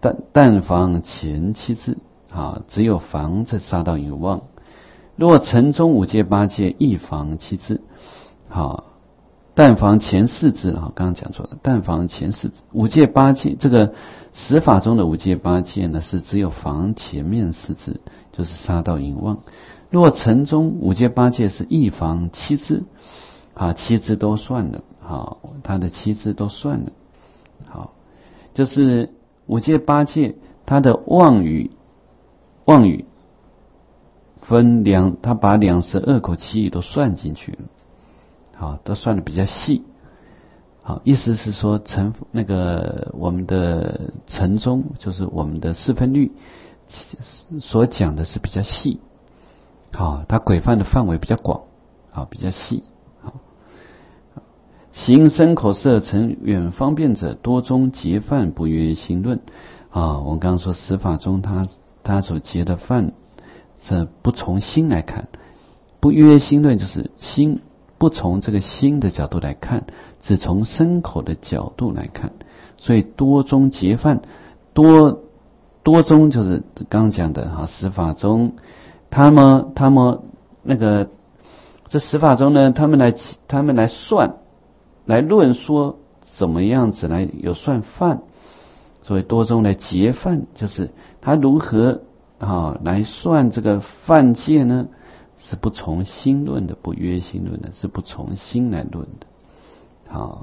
但防前七字只有防这杀盗淫妄。若城中五戒八戒亦防七字但防前四字刚刚讲错了，但防前四字。五戒八戒这个十法中的五戒八戒呢，是只有防前面四字，就是杀盗淫妄。若城中五戒八戒是亦防七字七字都算了他的七字都算了就是五戒八戒他的妄语分他把22口七语都算进去了都算的比较细意思是说我们的城中就是我们的四分律所讲的是比较细它规范的范围比较广比较细行身口色成远方便者，多中结犯不约心论我们刚刚说十法中他所结的犯是不从心来看，不约心论就是心不从这个心的角度来看，只从身口的角度来看，所以多中结犯，多中就是刚刚讲的十法中，他们这十法中呢，他们来算。来论说怎么样子来有算犯，所以多中来结犯，就是他如何来算这个犯戒呢？是不从心论的，不约心论的，是不从心来论的。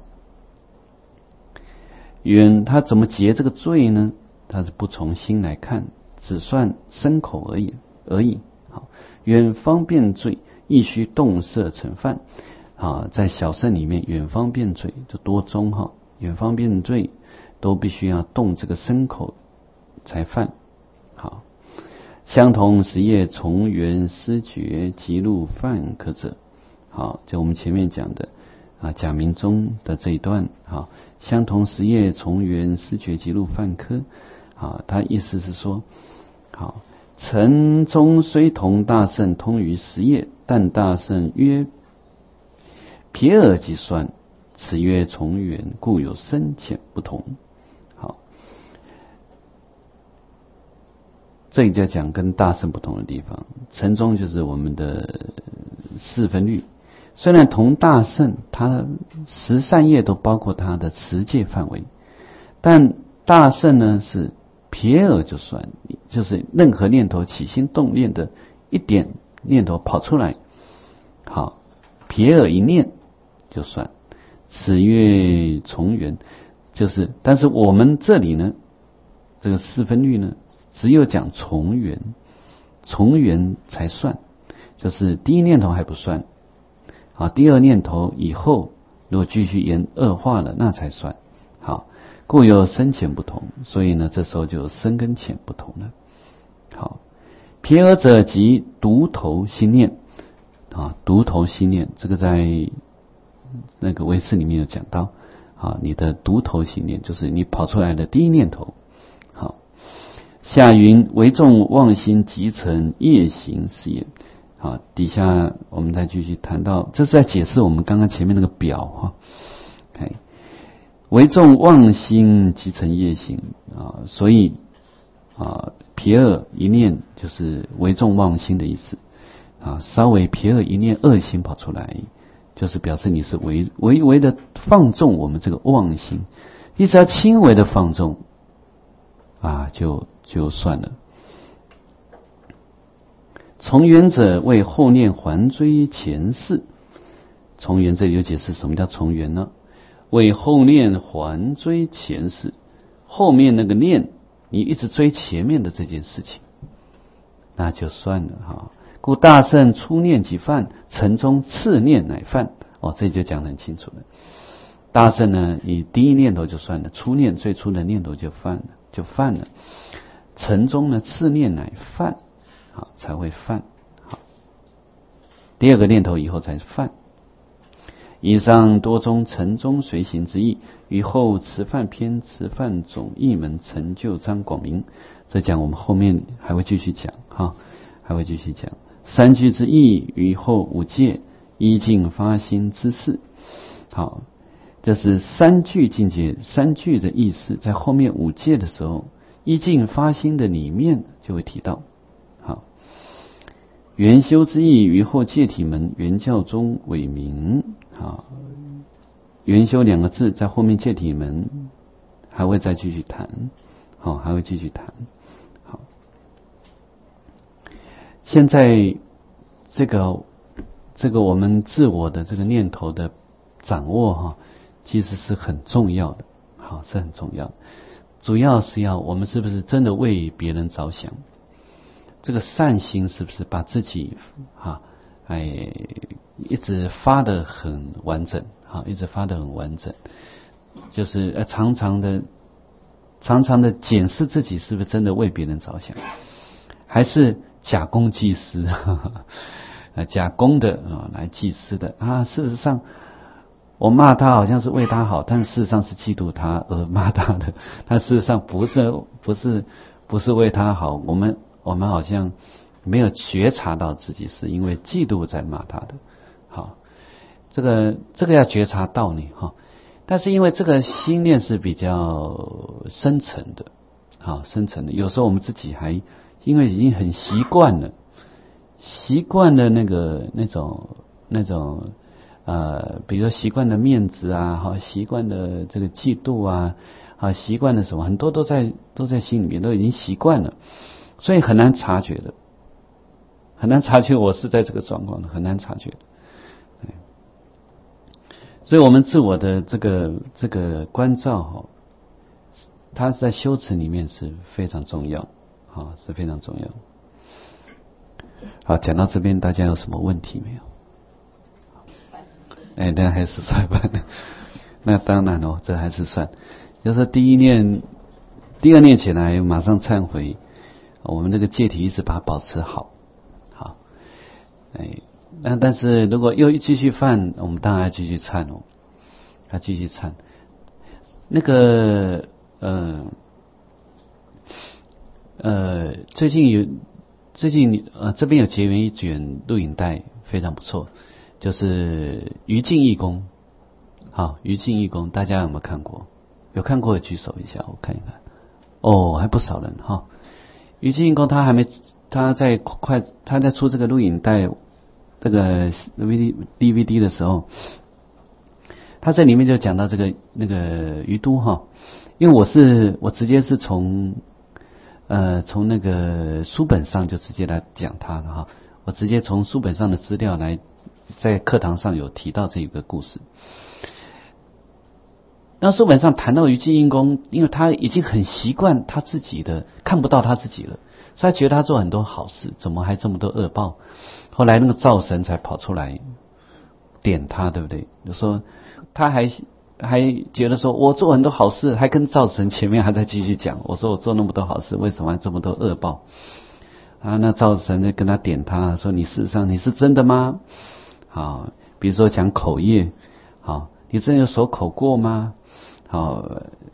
他怎么结这个罪呢？他是不从心来看，只算身口而已。远方便罪，亦须动色成犯。在小乘里面，远方便罪就多中远方便罪都必须要动这个身口才犯。相同十业从缘思觉即入犯科者。就我们前面讲的假名中的这一段相同十业从缘思觉即入犯科他意思是说城中虽同大乘通于十业，但大乘曰撇而即算，此曰从缘，故有深浅不同。这里就讲跟大乘不同的地方。城中就是我们的四分律，虽然同大乘，它十善业都包括它的持戒范围，但大乘呢是撇而就算，就是任何念头起心动念的一点念头跑出来，撇而一念就算，此曰从缘，就是但是我们这里呢，这个四分律呢，只有讲从缘，从缘才算，就是第一念头还不算，第二念头以后如果继续恶化了，那才算。故有深浅不同，所以呢，这时候就有深跟浅不同了。撇而者即独头心念，独头心念，这个在那个唯识里面有讲到，你的独头心念就是你跑出来的第一念头。下云为众妄心即成业行是也。底下我们再继续谈到，这是在解释我们刚刚前面那个表为众妄心即成业行所以撇而一念就是为众妄心的意思稍微撇而一念恶心跑出来，就是表示你是微微的放纵我们这个妄心，你只要轻微的放纵就算了。从缘者为后念还追前世，从缘这里有解释什么叫从缘呢？为后念还追前世，后面那个念你一直追前面的这件事情，那就算了故大乘初念即犯，城中次念乃犯。这就讲得很清楚了。大乘呢，你第一念头就算了，初念最初的念头就犯了。城中呢，次念乃犯，才会犯。第二个念头以后才犯。以上多中城中随行之意，于后持犯篇持犯总义门成就章广明。这讲我们后面还会继续讲还会继续讲。三句之意于后五戒依境发心之事。这是三句境界，三句的意思在后面五戒的时候一境发心的里面就会提到。好，圆修之意于后戒体门圆教中为名。好，圆修两个字在后面戒体门还会再继续谈。好，还会继续谈。好，现在这个我们自我的这个念头的掌握哈，其实是很重要的。好，是很重要的。主要是要我们是不是真的为别人着想？这个善心是不是把自己一直发得很完整？好，一直发得很完整，就是常常的检视自己是不是真的为别人着想，还是假公济私，假公的来济私的事实上我骂他好像是为他好，但事实上是嫉妒他而骂他的，他事实上不是为他好，我们好像没有觉察到自己是因为嫉妒在骂他的。好，这个要觉察到你哈。但是因为这个心念是比较深层的，好，深层的，有时候我们自己还因为已经很习惯了那种比如说习惯的面子啊，习惯的这个嫉妒啊，习惯的什么，很多都在心里面，都已经习惯了，所以很难察觉的，很难察觉我是在这个状况的，很难察觉的。所以我们自我的这个关照它在修持里面是非常重要，是非常重要。好，讲到这边大家有什么问题没有？那还是算吧。那当然这还是算。就是第二念起来马上忏悔，我们这个戒体一直把它保持好。好，但是如果又继续犯，我们当然要继续忏要继续忏。那个最近这边有结缘一卷录影带，非常不错，就是于净义公。好，于净义公大家有没有看过？有看过的举手一下，我看一看。还不少人哈。于净义公他在出这个录影带这个 DVD 的时候，他在里面就讲到那个于都哈，因为我直接是从那个书本上就直接来讲他的哈，我直接从书本上的资料来在课堂上有提到这一个故事。那书本上谈到于净义公，因为他已经很习惯他自己的看不到他自己了，所以他觉得他做很多好事，怎么还这么多恶报？后来那个灶神才跑出来点他，对不对？就说他还觉得说我做很多好事，还跟灶神前面还在继续讲，我说我做那么多好事，为什么还这么多恶报？那灶神就跟他点他说，你事实上你是真的吗？好，比如说讲口业，好，你真的有守口过吗？好，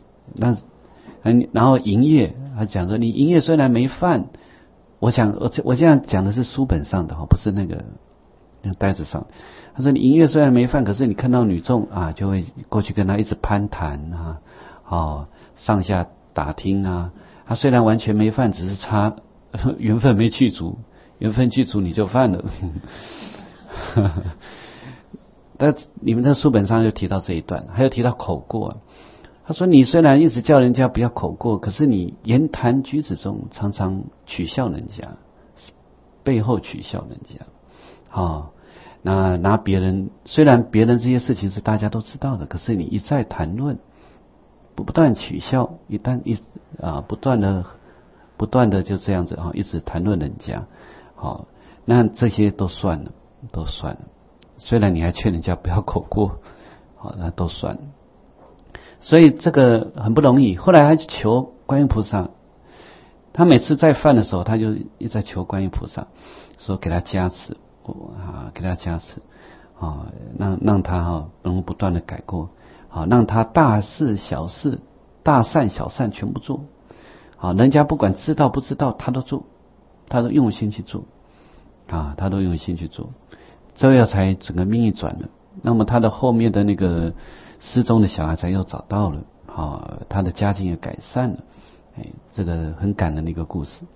然后营业，他讲说你营业虽然没犯，我这样讲的是书本上的不是那个袋子上。他说你营业虽然没犯，可是你看到女众就会过去跟他一直攀谈上下打听他虽然完全没犯，只是差缘分没具足，缘分具足你就犯了。但你们的书本上就提到这一段，还有提到口过。他说你虽然一直叫人家不要口过，可是你言谈举止中常常取笑人家，背后取笑人家。那拿别人，虽然别人这些事情是大家都知道的，可是你一再谈论，不断取笑，不断的就这样子一直谈论人家。那这些都算了。虽然你还劝人家不要口过，那都算了。所以这个很不容易。后来还求观音菩萨，他每次在犯的时候，他就一直在求观音菩萨，说给他加持，给他加持，让他能不断的改过，让他大事小事、大善小善全部做，人家不管知道不知道，他都做，他都用心去做，他都用心去做。这样才整个命运转了。那么他的后面的那个失踪的小孩才又找到了，他的家境也改善了， 这个很感人的一个故事。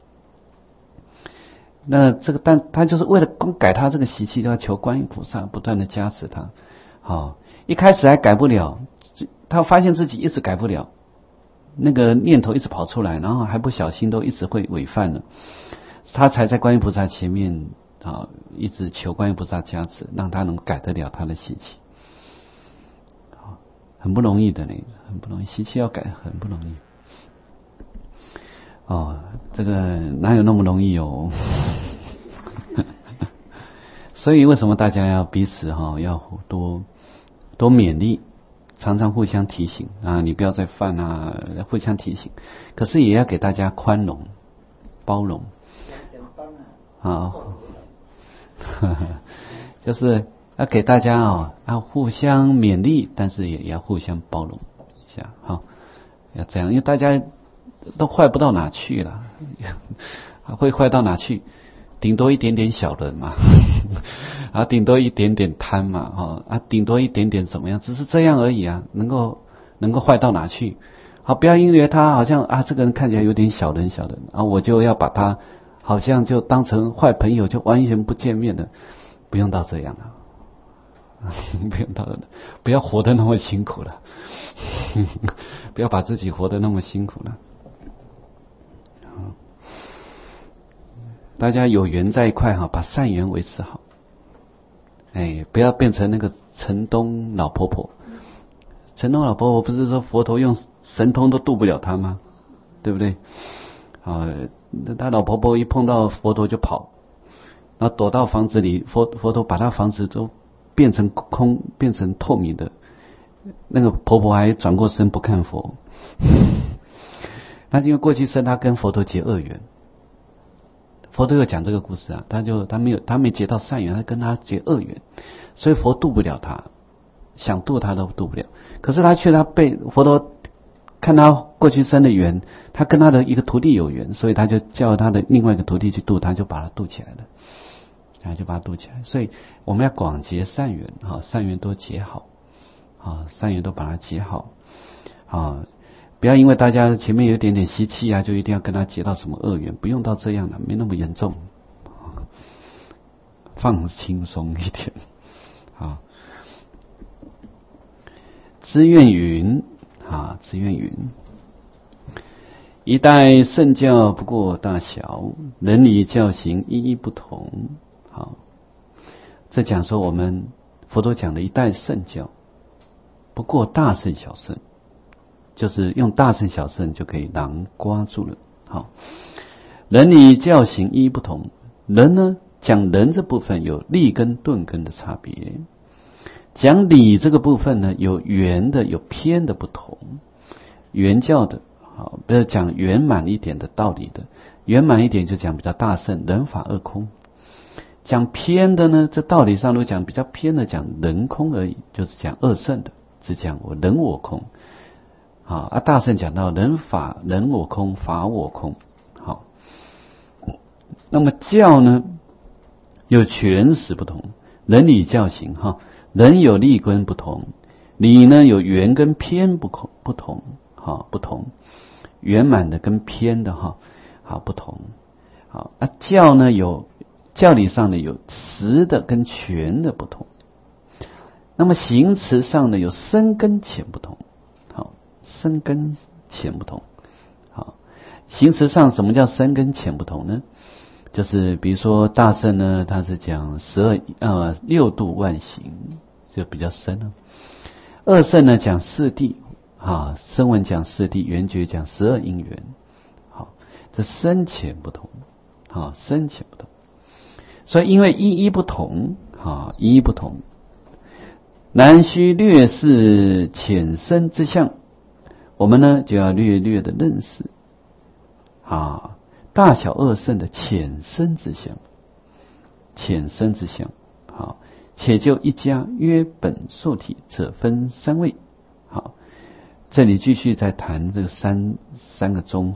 那这个，但他就是为了改他这个习气，就要求观音菩萨不断的加持他。好，一开始还改不了，他发现自己一直改不了，那个念头一直跑出来，然后还不小心都一直会违犯了，他才在观音菩萨前面一直求观音菩萨加持，让他能改得了他的习气。很不容易的呢，很不容易，习气要改很不容易。这个哪有那么容易哦？所以为什么大家要彼此要多勉励，常常互相提醒啊，你不要再犯啊，互相提醒。可是也要给大家宽容、包容啊，就是要给大家要互相勉励，但是也要互相包容一下，要这样，因为大家都坏不到哪去了，会坏到哪去？顶多一点点小人嘛，顶多一点点贪嘛，顶多一点点怎么样？只是这样而已啊，能够坏到哪去？不要因为他好像这个人看起来有点小人我就要把他好像就当成坏朋友，就完全不见面的，不用到这样了。不用到，不要活得那么辛苦了，不要把自己活得那么辛苦了。大家有缘在一块把善缘维持好，不要变成那个城东老婆婆。城东老婆婆不是说佛陀用神通都渡不了她吗？对不对？他老婆婆一碰到佛陀就跑，然后躲到房子里，佛陀把她房子都变成空，变成透明的，那个婆婆还转过身不看佛。那因为过去生她跟佛陀结恶缘，佛陀有讲这个故事啊，他没结到善缘，他跟他结恶缘，所以佛渡不了他，想渡他都渡不了。可是他被佛陀看他过去生的缘，他跟他的一个徒弟有缘，所以他就叫他的另外一个徒弟去渡他，就把他渡起来了。就把它渡起来。所以我们要广结善缘，善缘都结好，善缘都把它结好，不要因为大家前面有一点点习气就一定要跟他结到什么恶缘，不用到这样了，没那么严重，放轻松一点。知愿云，知愿云，一代圣教不过大小，人理教行一一不同。这讲说我们佛陀讲的一代圣教不过大圣小圣，就是用大圣小圣就可以囊括住了。人理教行一不同，人呢讲人这部分有立根顿根的差别，讲理这个部分呢有圆的有偏的不同。圆教的比如讲圆满一点的道理的，圆满一点就讲比较大圣人法二空。讲偏的呢，这道理上都讲比较偏的，讲人空而已，就是讲二圣的，只讲我人我空。大圣讲到人法人我空，法我空。那么教呢，有全实不同，人理教行人有立根不同，理呢有圆跟偏不同，不同，圆满的跟偏的不同。教呢有教理上呢有实的跟全的不同，那么行持上呢有深跟浅不同。深跟浅不同。行持上什么叫深跟浅不同呢？就是比如说大圣呢，他是讲六度万行，就比较深了。二圣呢讲四谛，声闻讲四谛，缘觉讲12因缘。这深浅不同，深浅不同。所以因为一不同，一不同，难须略示浅深之相，我们呢就要略略的认识大小二圣的浅深之相，浅深之相。且就一家约本受体，则分三位。这里继续在谈这个三个宗。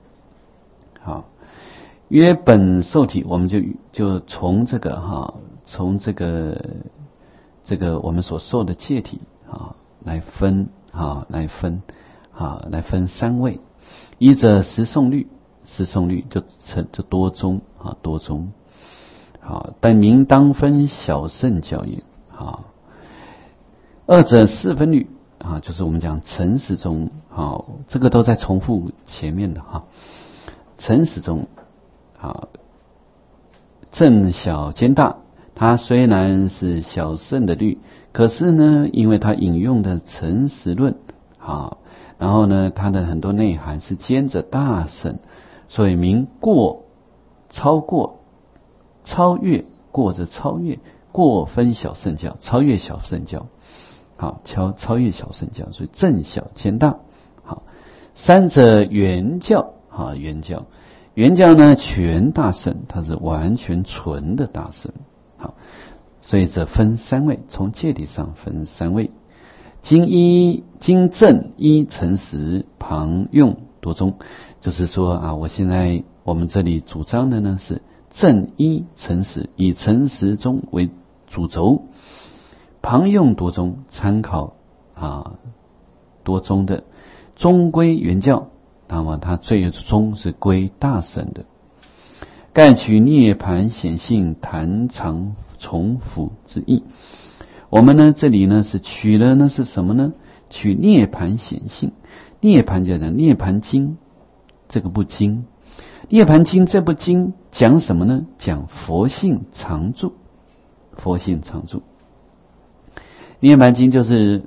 约本受体，我们就从这个从这个我们所受的戒体来分三位。 一者十诵律，十诵律就多宗啊，多宗。好，但名当分小圣教也。好，二者四分律啊，就是我们讲诚实中，好，这个都在重复前面的哈。诚实中，好，正小兼大，它虽然是小圣的律，可是呢，因为它引用的诚实论，好，然后呢，它的很多内涵是兼着大圣，所以名过、超过、超越，过着超越，过分小圣教，超越小圣教，好，超越小圣教，所以正小兼大。好，三者原教，好，原教。原教呢，全大圣，它是完全纯的大圣。好，所以这分三位，从戒理上分三位。经正一诚实，旁用多宗，就是说啊，我们这里主张的呢是正一诚实，以诚实宗为主轴，旁用多宗，参考啊多宗的终归原教。那么它最终是归大圣的。盖取涅盘显性坛常重复之意。我们呢这里呢是取了呢是什么呢？取涅盘显性。涅盘就讲涅盘经这个部经，涅盘经这部经讲什么呢？讲佛性常住，佛性常住。涅盘经就是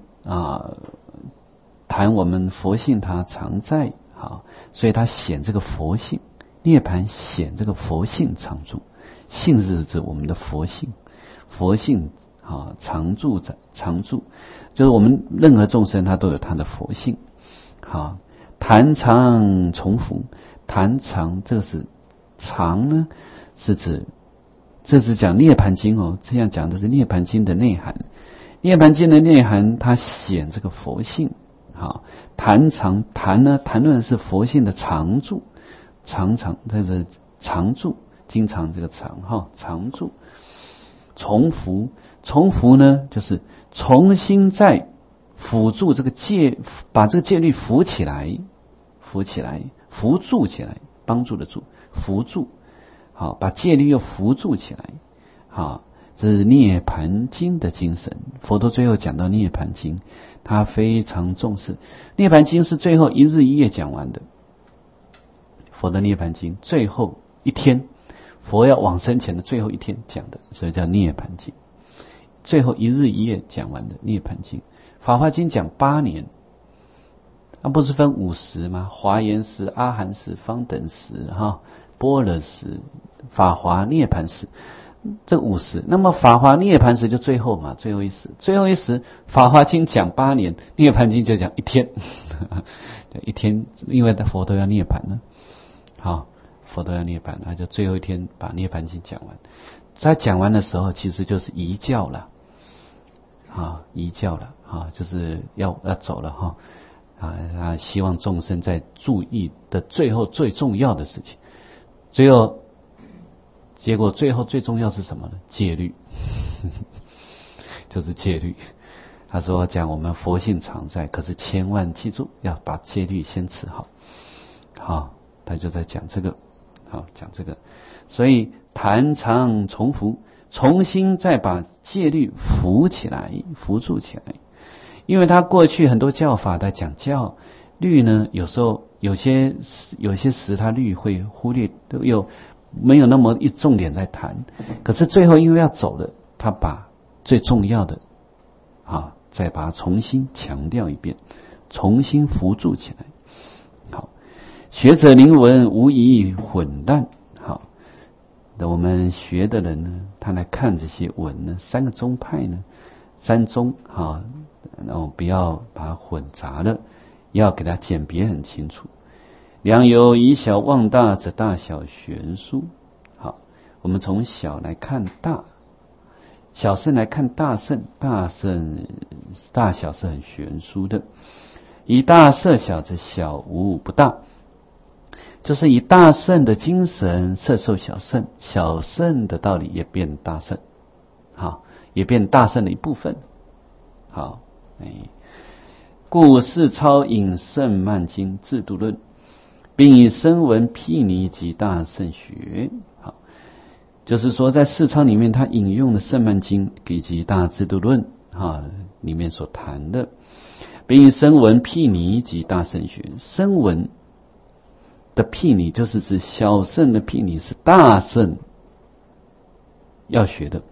谈我们佛性它常在。好，所以他显这个佛性，涅盘显这个佛性常住，性是指我们的佛性，佛性常住，就是我们任何众生他都有他的佛性。好，坛常重复，坛常这个是常呢，是指这是讲涅盘经哦，这样讲的是涅盘经的内涵。涅盘经的内涵，它显这个佛性。好，谈论的是佛性的常住，这是常住，经常这个常住。重复呢，就是重新再辅助这个把这个戒律扶起来，扶助起来，帮助的助，扶助。好，把戒律又扶助起来。好，这是涅盘经的精神。佛陀最后讲到涅盘经，他非常重视。涅盘经是最后一日一夜讲完的。佛的涅盘经最后一天，佛要往生前的最后一天讲的，所以叫涅盘经。最后一日一夜讲完的涅盘经。法华经讲8年，那不是分5时吗？华严时、阿含时、方等时、般若时、法华涅盘时。这5时，那么法华涅盘时就最后嘛，最后一时，法华经讲8年，涅盘经就讲1天，一天，因为佛都要涅盘了，好，佛都要涅盘，他就最后一天把涅盘经讲完。在讲完的时候，其实就是遗教了，就是要走了他希望众生在注意的最后最重要的事情，结果最后最重要是什么呢？戒律，就是戒律。他说讲我们佛性常在，可是千万记住要把戒律先持好。好，他就在讲这个，讲这个。所以坛常重复，重新再把戒律扶助起来。因为他过去很多教法在讲教律呢，有时候有些时他律会忽略，又没有那么一重点在谈，可是最后因为要走的，他把最重要的再把它重新强调一遍，重新扶助起来。好，学者灵文无疑混乱。好，那我们学的人呢，他来看这些文呢，3个宗派呢，3宗然后不要把它混杂了，要给它简别很清楚。良有以小望大，则大小悬殊。好，我们从小来看大，小圣来看大圣，大小是很悬殊的。以大摄小，则小无不大，就是以大圣的精神摄受小圣，小圣的道理也变大圣，也变大圣的一部分。好，故四超引圣慢经制度论。 并以声闻毗尼及大圣学。好，就是说在四抄里面他引用了圣曼经以及大智度论里面所谈的，并以声闻毗尼及大圣学。声闻的毗尼就是指小乘的毗尼是大乘要学的，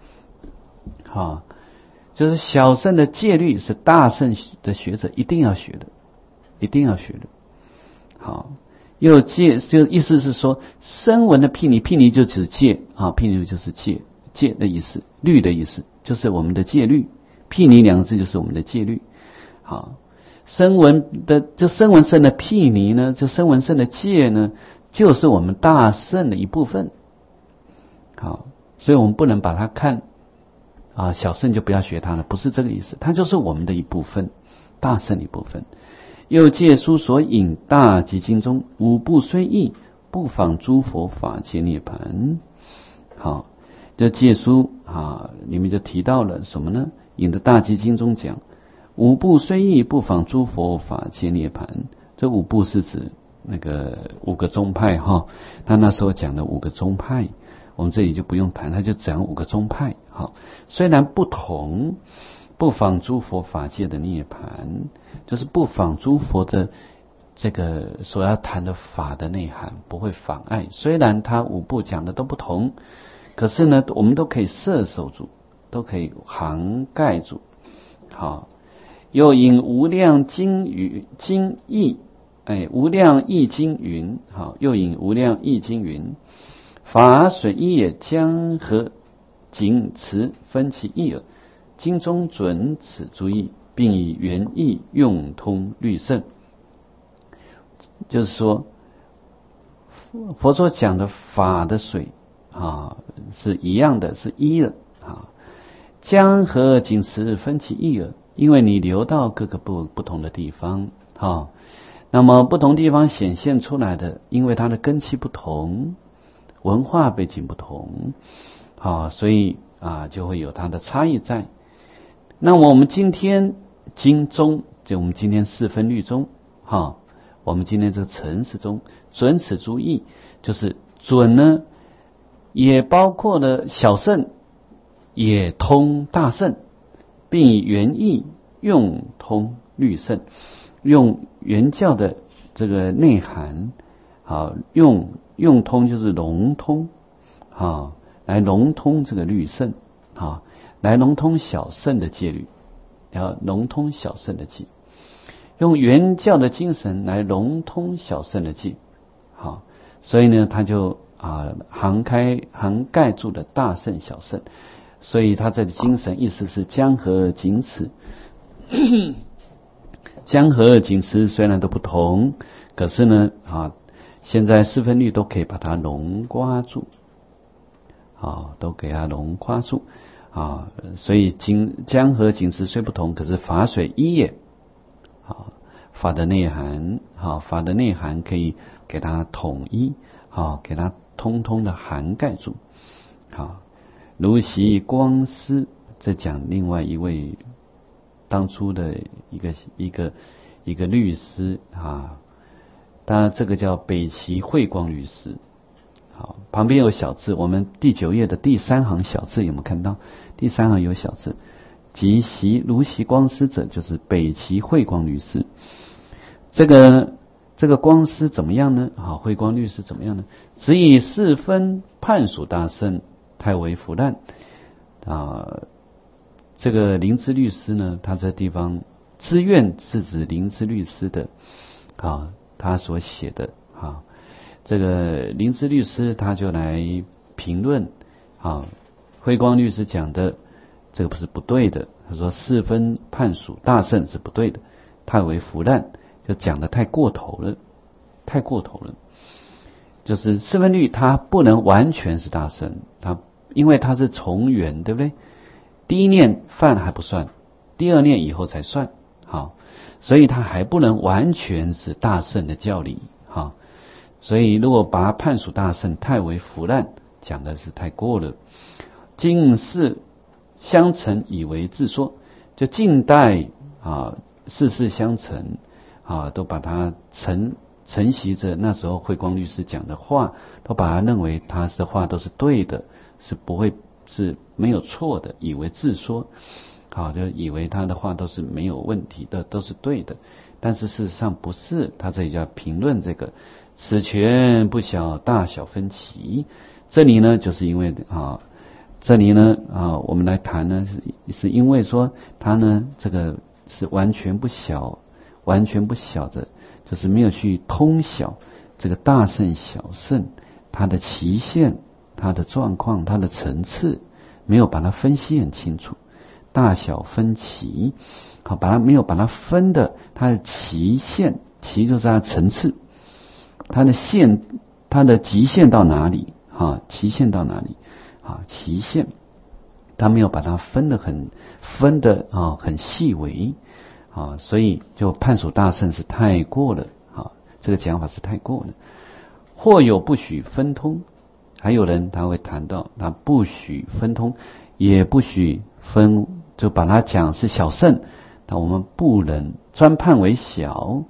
就是小乘的戒律是大乘的学者一定要学的，一定要学的。好，又戒就意思是说，声闻的毗尼，毗尼就指戒毗尼就是戒的意思，律的意思，就是我们的戒律。毗尼两个字就是我们的戒律。好，声闻的就声闻乘的毗尼呢，就声闻乘的戒呢，就是我们大乘的一部分。好，所以我们不能把它看小乘就不要学它了，不是这个意思，它就是我们的一部分，大乘的一部分。又借书所引大集经中五部虽异，不妨诸佛法界涅槃。好，这借书里面就提到了什么呢？引的大集经中讲五部虽异，不妨诸佛法界涅槃。这五部是指那个五个宗派他那时候讲的五个宗派，我们这里就不用谈，他就讲五个宗派。虽然不同，不妨诸佛法界的涅槃，就是不妨诸佛的这个所要谈的法的内涵，不会妨碍。虽然他五部讲的都不同，可是呢，我们都可以摄受住，都可以涵盖住。好，又引无量经义，无量义经云，又引无量义经云，法水一也，江河仅此分其义耳。经中准此诸义，并以原义用通律圣。就是说，佛所讲的法的水是一样的，是一的江河仅此分其义耳，因为你流到各个不同的地方那么不同地方显现出来的，因为它的根器不同，文化背景不同所以就会有它的差异在。那么我们今天经中，就我们今天四分律中我们今天这个程式中准此诸义，就是准呢也包括了小乘，也通大乘，并以原义用通律圣，用原教的这个内涵用通就是融通来融通这个律圣来融通小乘的戒律，要融通小乘的戒，用原教的精神来融通小乘的戒。所以呢，他就涵盖住了大乘小乘，所以他这个精神意思是江河仅此。江河仅此虽然都不同，可是呢现在四分律都可以把它笼括住都给它笼括住所以江河仅此虽不同，可是法水一也法的内涵法的内涵可以给它统一给它通通的涵盖住如习光师，这讲另外一位当初的一个律师当然这个叫北齐慧光律师。旁边有小字，我们第9页的第3行小字有没有看到？第3行有小字，即如习光师者，就是北齐慧光律师。这个光师怎么样呢？慧光律师怎么样呢？只以四分判属大圣，太为腐烂这个灵芝律师呢，他这地方知愿是指灵芝律师的他所写的这个灵芝律师他就来评论慧光律师讲的这个不是不对的，他说四分判属大圣是不对的，太为腐烂，就讲的太过头了，就是四分律它不能完全是大圣，它因为它是从缘，对不对？第一念犯还不算，第二念以后才算所以它还不能完全是大圣的教理所以如果把它判属大圣，太为腐烂，讲的是太过了。近世相承以为自说，就近代世事相承都把它承承袭着那时候慧光律师讲的话，都把他认为他的话都是对的，是不会是没有错的，以为自说，好，就以为他的话都是没有问题的，都是对的。但是事实上不是，他这里叫评论这个此权不小，大小分歧。这里呢，就是因为这里呢我们来谈呢，是因为说他呢这个是完全不小的，就是没有去通晓这个大圣小圣它的期限、它的状况、它的层次，没有把它分析很清楚，大小分歧，好，没有把它分的它的期限，期就是它的层次，它的极限到哪里？期限到哪里？期限，他没有把它分得很细微，所以就判属大圣是太过了，这个讲法是太过了。或有不许分通，还有人他会谈到他不许分通，也不许分，就把它讲是小圣，那我们不能专判为小，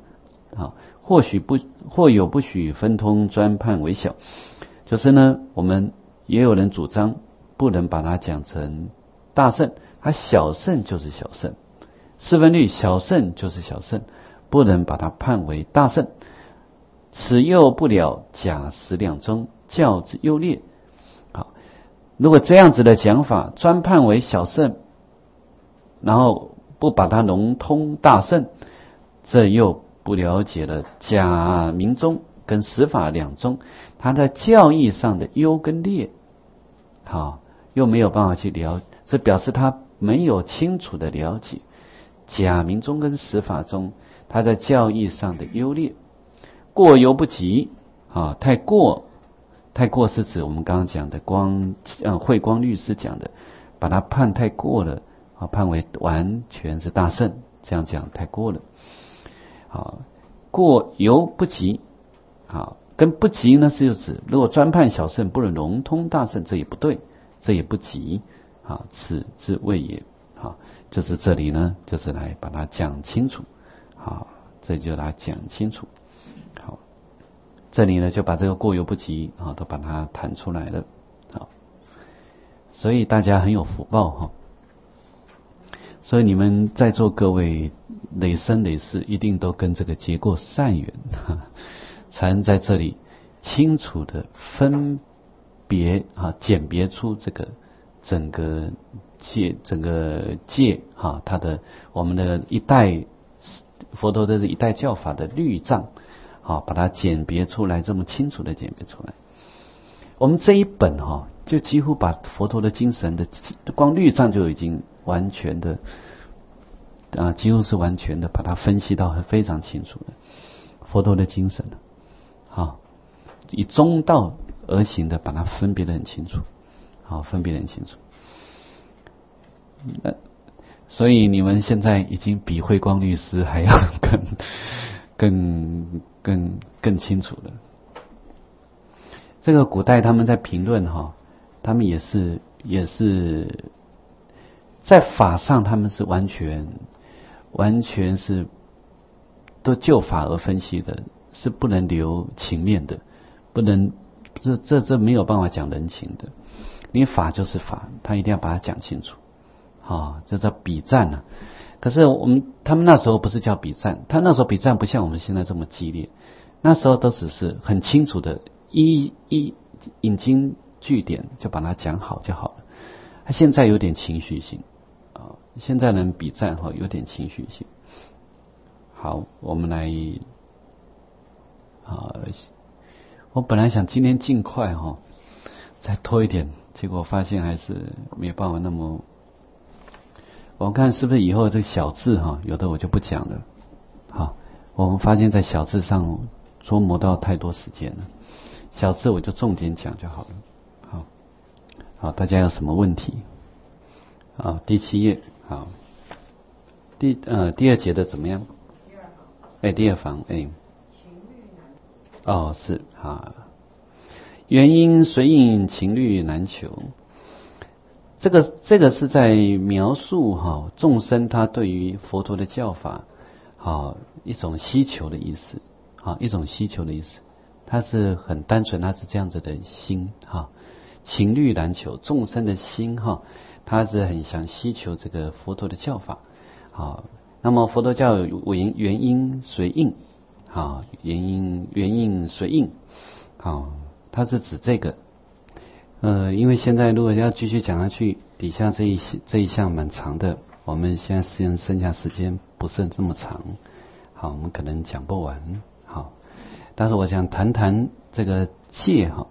或有不许分通，专判为小，就是呢，我们也有人主张不能把它讲成大圣，它小圣就是小圣，四分律小圣就是小圣，不能把它判为大圣。此又不了假实两宗，教之优劣。好，如果这样子的讲法，专判为小圣，然后不把它融通大圣，这又不了解了假明宗跟实法两宗，它在教义上的优跟劣，又没有办法去了解，这表示他没有清楚的了解假明宗跟实法宗它在教义上的优劣。过犹不及，太过是指我们刚刚讲的慧光律师讲的，把它判太过了，判为完全是大圣，这样讲太过了。过犹不及，跟不及呢是指如果专判小圣不能融通大圣，这也不对，这也不及，此之谓也。就是这里呢，就是来把它讲清楚，这就来讲清楚。好，这里呢就把这个过犹不及都把它谈出来了。好，所以大家很有福报所以你们在座各位累生累世一定都跟这个结过善缘，才能在这里清楚的分别鉴别出这个整个界它的我们的一代佛陀的一代教法的律藏，把它鉴别出来，这么清楚的鉴别出来。我们这一本就几乎把佛陀的精神的光律藏就已经完全的几乎是完全的把它分析到非常清楚的佛陀的精神以中道而行的把它分别得很清楚，分别得很清楚。所以你们现在已经比慧光律师还要更清楚了。这个古代他们在评论他们也是在法上他们是完全是都就法而分析的，是不能留情面的，不能这没有办法讲人情的。因为法就是法，他一定要把它讲清楚。这叫比战可是他们那时候不是叫比战，他那时候比战不像我们现在这么激烈，那时候都只是很清楚的一引经据典就把它讲好就好了。他现在有点情绪性现在人比战有点情绪性。好，我们来我本来想今天尽快再拖一点，结果发现还是没有办法那么。我们看是不是以后这个小字有的我就不讲了。好，我们发现在小字上琢磨到太多时间了，小字我就重点讲就好了。好，大家有什么问题？第7页，好，第2节的怎么样？第2行，是原因随应情虑难求。这个是在描述众生他对于佛陀的教法一种希求的意思。 好，一种希求的意思。它是很单纯，它是这样子的心哈，情虑难求，众生的心哈，它是很想希求这个佛陀的教法。好，那么佛陀教有原因随应，好，原因随应，好，它是指这个。因为现在如果要继续讲下去，底下这一项蛮长的，我们现在剩下时间不是这么长，好，我们可能讲不完，好。但是我想谈谈这个戒哈，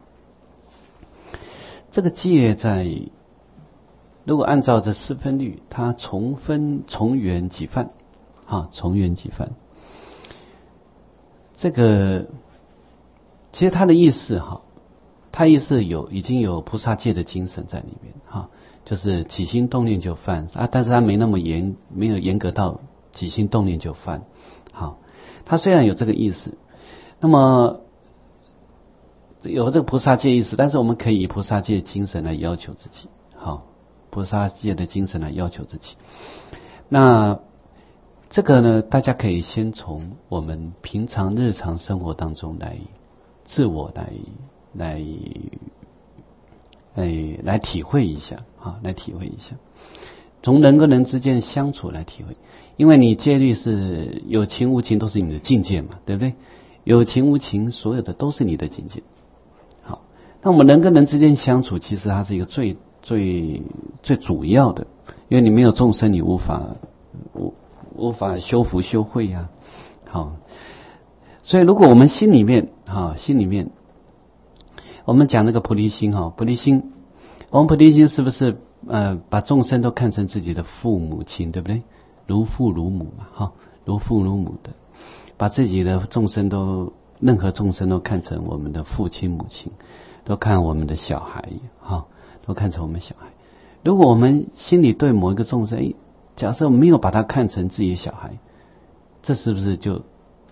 这个戒如果按照这四分律，它从缘起犯，从缘起犯。这个其实它的意思哈，它意思已经有菩萨戒的精神在里面哈，就是起心动念就犯啊，但是它没有严格到起心动念就犯。好，它虽然有这个意思。那么有这个菩萨戒意识，但是我们可以以菩萨戒精神来要求自己，好，菩萨戒的精神来要求自己。那这个呢，大家可以先从我们平常日常生活当中来自我来体会一下，来体会一下，从人跟人之间的相处来体会，因为你戒律是有情无情都是你的境界嘛，对不对？有情无情，所有的都是你的境界。好，那我们人跟人之间相处，其实它是一个最主要的，因为你没有众生，你无法修福修慧呀。好，所以如果我们心里面，我们讲那个菩提心菩提心，我们菩提心是不是把众生都看成自己的父母亲，对不对？如父如母嘛，如父如母的。把自己的任何众生都看成我们的父亲母亲，都看我们的小孩，都看成我们小孩。如果我们心里对某一个众生，假设没有把他看成自己的小孩，这是不是就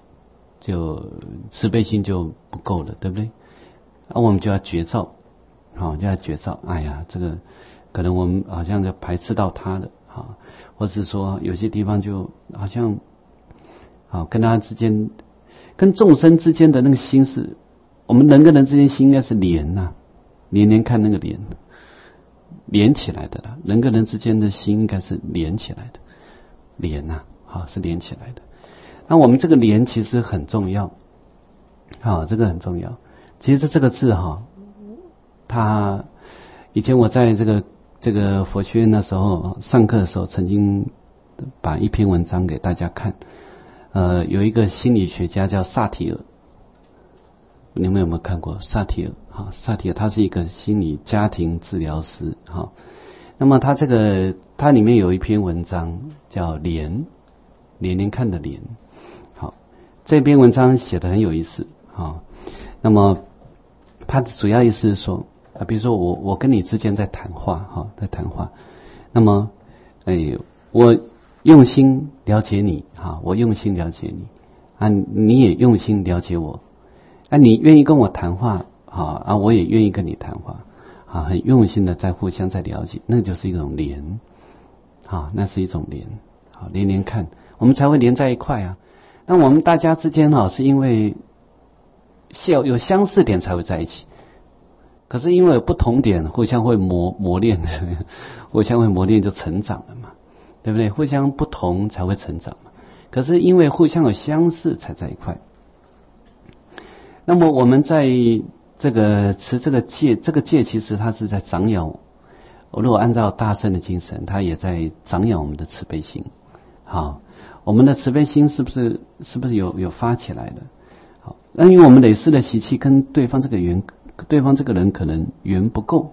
慈悲心就不够了，对不对？那我们就要觉照，就要觉照。哎呀，这个可能我们好像就排斥到他的，或者是说有些地方就好像。跟他之间，跟众生之间的那个心是，我们人跟人之间心应该是连看那个连起来的啦。人跟人之间的心应该是连起来的，是连起来的。那我们这个连其实很重要，这个很重要。其实这个字它以前我在这个佛学院的时候上课的时候，曾经把一篇文章给大家看。有一个心理学家叫萨提尔，你们有没有看过萨提尔？萨提尔他是一个心理家庭治疗师，那么他里面有一篇文章叫连看的连，好，这篇文章写得很有意思，那么他的主要意思是说，比如说我跟你之间在谈话，那么我用心了解你，我用心了解你，你也用心了解我，你愿意跟我谈话，我也愿意跟你谈话，很用心的互相在了解，那就是一种连，那是一种连，连看，我们才会连在一块啊。那我们大家之间是因为有相似点才会在一起，可是因为有不同点，互相会磨练，互相会磨练就成长了嘛。对不对？互相不同才会成长嘛。可是因为互相有相似才在一块。那么我们在这个持这个戒其实它是在长养。如果按照大圣的精神，它也在长养我们的慈悲心。好，我们的慈悲心是不是有发起来的？好，那因为我们累世的习气跟对方这个人可能缘不够，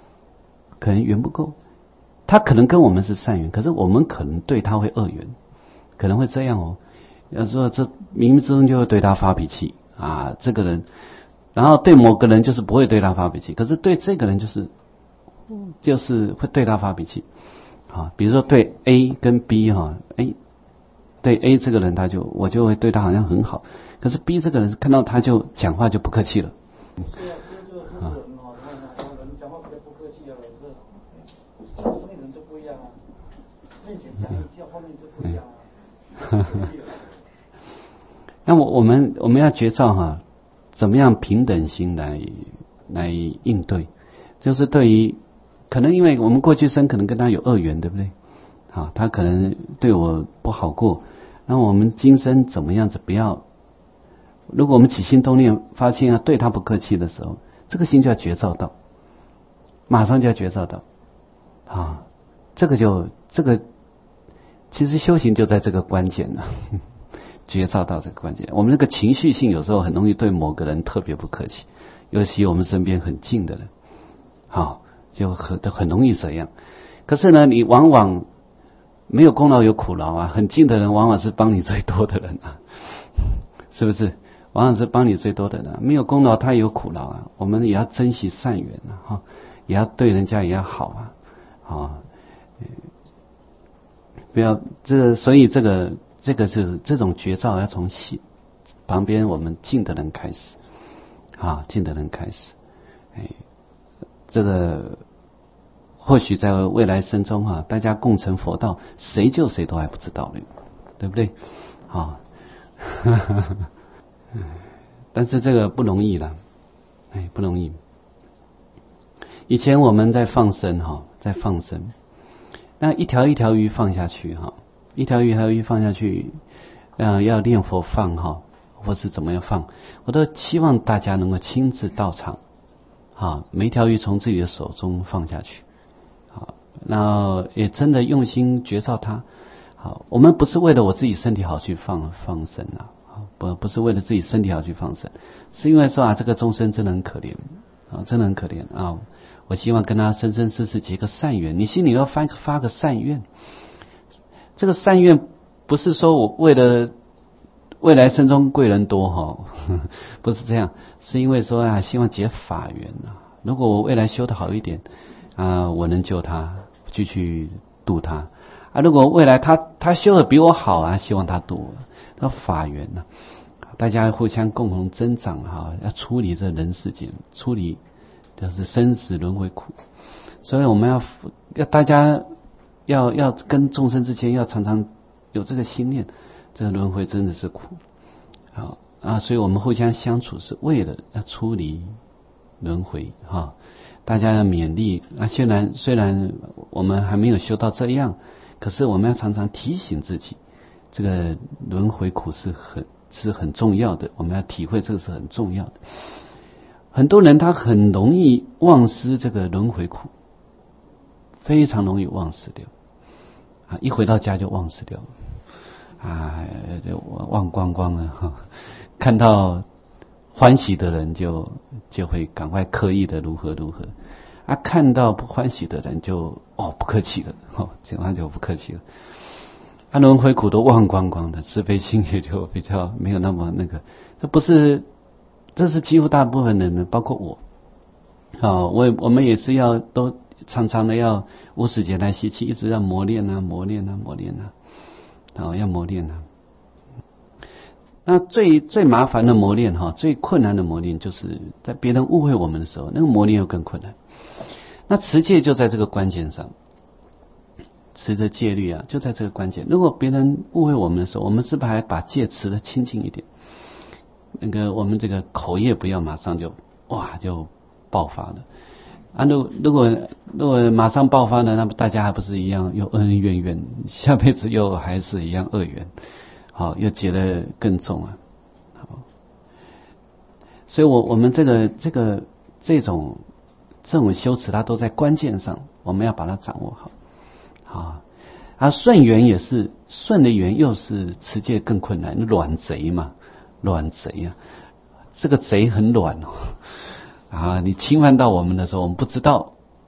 他可能跟我们是善缘，可是我们可能对他会恶缘，可能会这样哦。要说这冥冥之中就会对他发脾气这个人，然后对某个人就是不会对他发脾气，可是对这个人就是会对他发脾气。比如说对 A 跟 B 对 A 这个人我就会对他好像很好，可是 B 这个人看到他就讲话就不客气了。面前讲一句，后面就不一样那我们要觉照哈，怎么样平等心来应对？就是对于可能因为我们过去生可能跟他有恶缘，对不对？好，他可能对我不好过，那我们今生怎么样子不要？如果我们起心动念发现要对他不客气的时候，这个心就要觉照到，马上就要觉照到，啊，这个其实修行就在这个关键了，觉照到这个关键。我们那个情绪性有时候很容易对某个人特别不客气，尤其我们身边很近的人，好，就很容易这样。可是呢，你往往没有功劳有苦劳啊，很近的人往往是帮你最多的人啊，是不是？往往是帮你最多的人，没有功劳他有苦劳啊。我们也要珍惜善缘啊，哈，也要对人家也要好啊，啊，不要所以这个是这种觉照要从旁边我们近的人开始，啊，近的人开始，这个或许在未来生中哈，大家共成佛道，谁救谁都还不知道呢，对不对？啊。但是这个不容易了，不容易。以前我们在放生哈，在放生，那一条一条鱼放下去哈，一条鱼放下去，要念佛放哈，或是怎么样放，我都希望大家能够亲自到场，好，每一条鱼从自己的手中放下去，好，那也真的用心觉照它。好，我们不是为了我自己身体好去放生啊。不是为了自己身体好去放生，是因为说啊，这个众生真的很可怜啊，真的很可怜啊！我希望跟他生生世世结个善缘，你心里要发个善愿。这个善愿不是说我为了未来生中贵人多哈，不是这样，是因为说啊，希望结法缘啊。如果我未来修得好一点啊，我能救他，继续度他啊。如果未来他修得比我好啊，希望他度我。那法缘呢，大家互相共同增长哈，要处理这人世间，处理就是生死轮回苦，所以我们要大家要跟众生之间要常常有这个心念，这个轮回真的是苦，好啊，所以我们互相相处是为了要处理轮回哈，大家要勉励啊，虽然我们还没有修到这样，可是我们要常常提醒自己。这个轮回苦是很重要的，我们要体会这个是很重要的。很多人他很容易忘失这个轮回苦，非常容易忘失掉啊！一回到家就忘失掉啊，忘光光了哈。看到欢喜的人就会赶快刻意的如何啊，看到不欢喜的人就不客气了，这样就不客气了。轮回苦都忘光光的，慈悲心也就比较没有那么那个。这是几乎大部分人呢，包括我。我们也是要都常常的要无始劫来习气，一直要磨练啊，要磨练啊。那最麻烦的磨练最困难的磨练，就是在别人误会我们的时候，那个磨练又更困难。那持戒就在这个关键上。持着戒律啊，就在这个关键。如果别人误会我们的时候，我们是不是还把戒持得清净一点？我们这个口业不要马上就爆发了啊！如果马上爆发了，那么大家还不是一样又恩恩怨怨，下辈子又还是一样恶缘，好，又结得更重啊！好，所以我们这种修持，它都在关键上，我们要把它掌握好。顺缘也是顺的缘，又是持戒更困难。软贼嘛，软贼啊，这个贼很软啊！你侵犯到我们的时候，我们不知道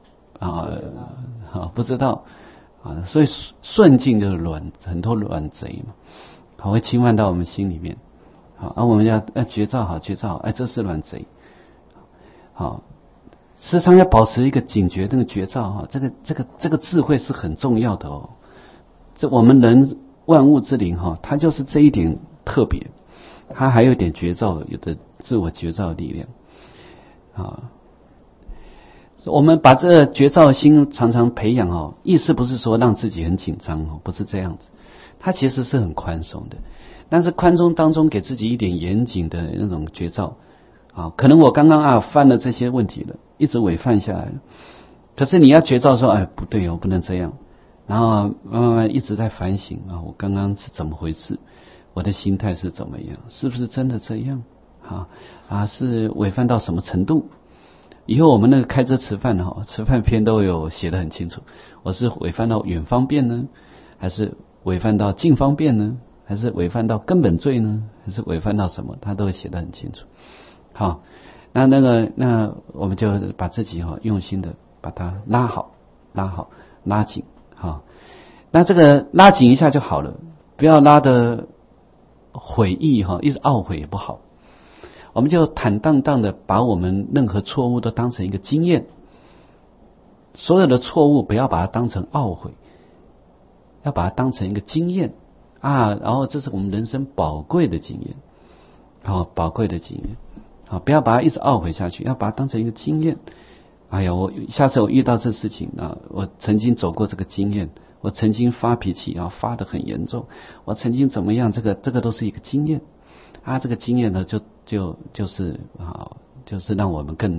不知道啊，所以顺境就是很多软贼嘛，会侵犯到我们心里面。好，我们要觉照好，这是软贼。好。时常要保持一个警觉，那个觉照这个智慧是很重要的哦。这我们人万物之灵它就是这一点特别，它还有一点觉照，有的自我觉照的力量啊。我们把这觉照心常常培养意思不是说让自己很紧张不是这样子， 他其实是很宽松的，但是宽松当中给自己一点严谨的那种觉照啊，可能我刚刚犯了这些问题了，一直违犯下来了，可是你要觉照说，不对，我不能这样，然后慢慢一直在反省啊，我刚刚是怎么回事，我的心态是怎么样，是不是真的这样是违犯到什么程度？以后我们那个开车吃饭吃饭篇都有写得很清楚，我是违犯到远方便呢，还是违犯到近方便呢，还是违犯到根本罪呢，还是违犯到什么，他都会写得很清楚。好，那我们就把自己用心的把它拉好拉紧。好，那这个拉紧一下就好了，不要拉得悔意一直懊悔也不好。我们就坦荡荡的把我们任何错误都当成一个经验，所有的错误不要把它当成懊悔，要把它当成一个经验然后这是我们人生宝贵的经验，宝贵的经验，不要把它一直懊悔下去，要把它当成一个经验。下次我遇到这事情我曾经走过这个经验，我曾经发脾气发得很严重，我曾经怎么样，这个都是一个经验这个经验呢就是让我们更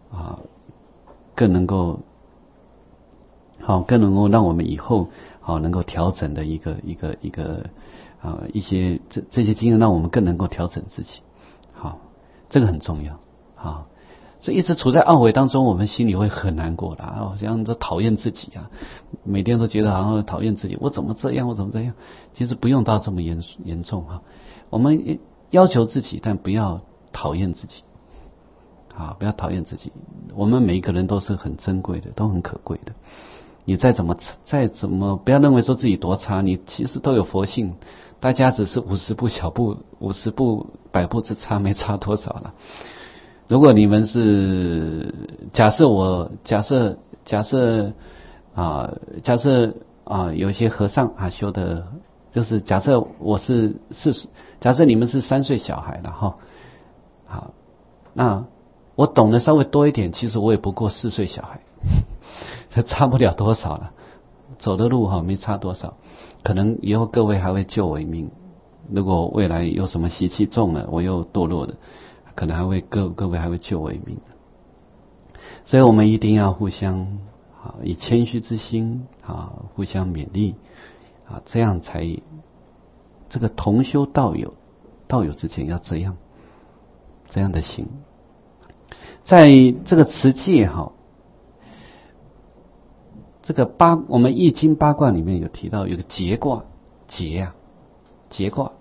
能够让我们以后能够调整的一些这些经验，让我们更能够调整自己。这个很重要。所以一直处在懊悔当中，我们心里会很难过的好像都讨厌自己每天都觉得好像讨厌自己，我怎么这样，其实不用到这么严重我们要求自己，但不要讨厌自己不要讨厌自己。我们每一个人都是很珍贵的，都很可贵的。你再怎么不要认为说自己多差，你其实都有佛性，大家只是50步小步50步100步之差，没差多少了。如果你们是假设有些和尚修的，就是假设你们是3岁小孩了好，那我懂得稍微多一点，其实我也不过4岁小孩，这差不了多少了，走的路没差多少，可能以后各位还会救我一命。如果未来有什么习气重了，我又堕落了，可能各位还会救我一命。所以我们一定要互相以谦虚之心互相勉励这样才这个同修道友之间要这样的行。在这个持戒这个我们易经八卦里面有提到有个节卦，节卦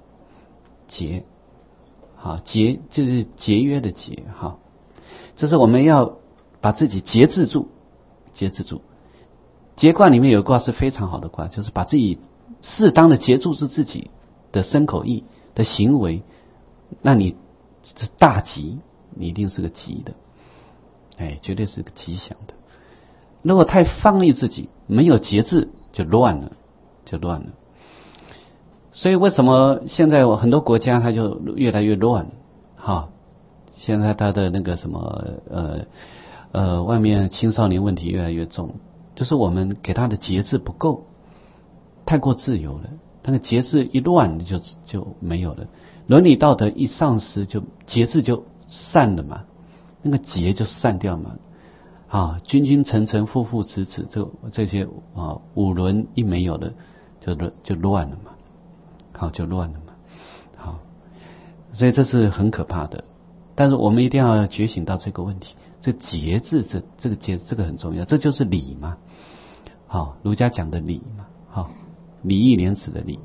节就是节约的节这是我们要把自己节制住。节卦里面有一卦是非常好的卦，就是把自己适当的节制住自己的身口意的行为，那你是大吉，你一定是个吉的，绝对是个吉祥的。如果太放逸自己，没有节制，就乱了。所以为什么现在很多国家它就越来越乱现在它的那个什么外面青少年问题越来越重，就是我们给他的节制不够，太过自由了，那个节制一乱就没有了，伦理道德一丧失，就节制就散了嘛，那个节就散掉嘛君君臣臣父父子子这些五伦一没有了，就乱了嘛，所以这是很可怕的。但是我们一定要觉醒到这个问题，这节制这个节这个很重要，这就是礼嘛。儒家讲的礼嘛，礼义廉耻的礼。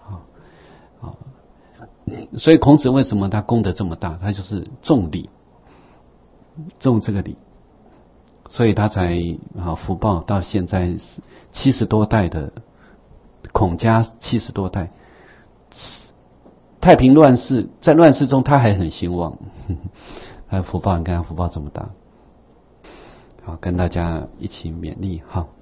所以孔子为什么他功德这么大，他就是重礼，重这个礼，所以他才福报到现在70多代的孔家70多代，太平乱世，在乱世中他还很兴旺，他的福报，你看他福报这么大。好，跟大家一起勉励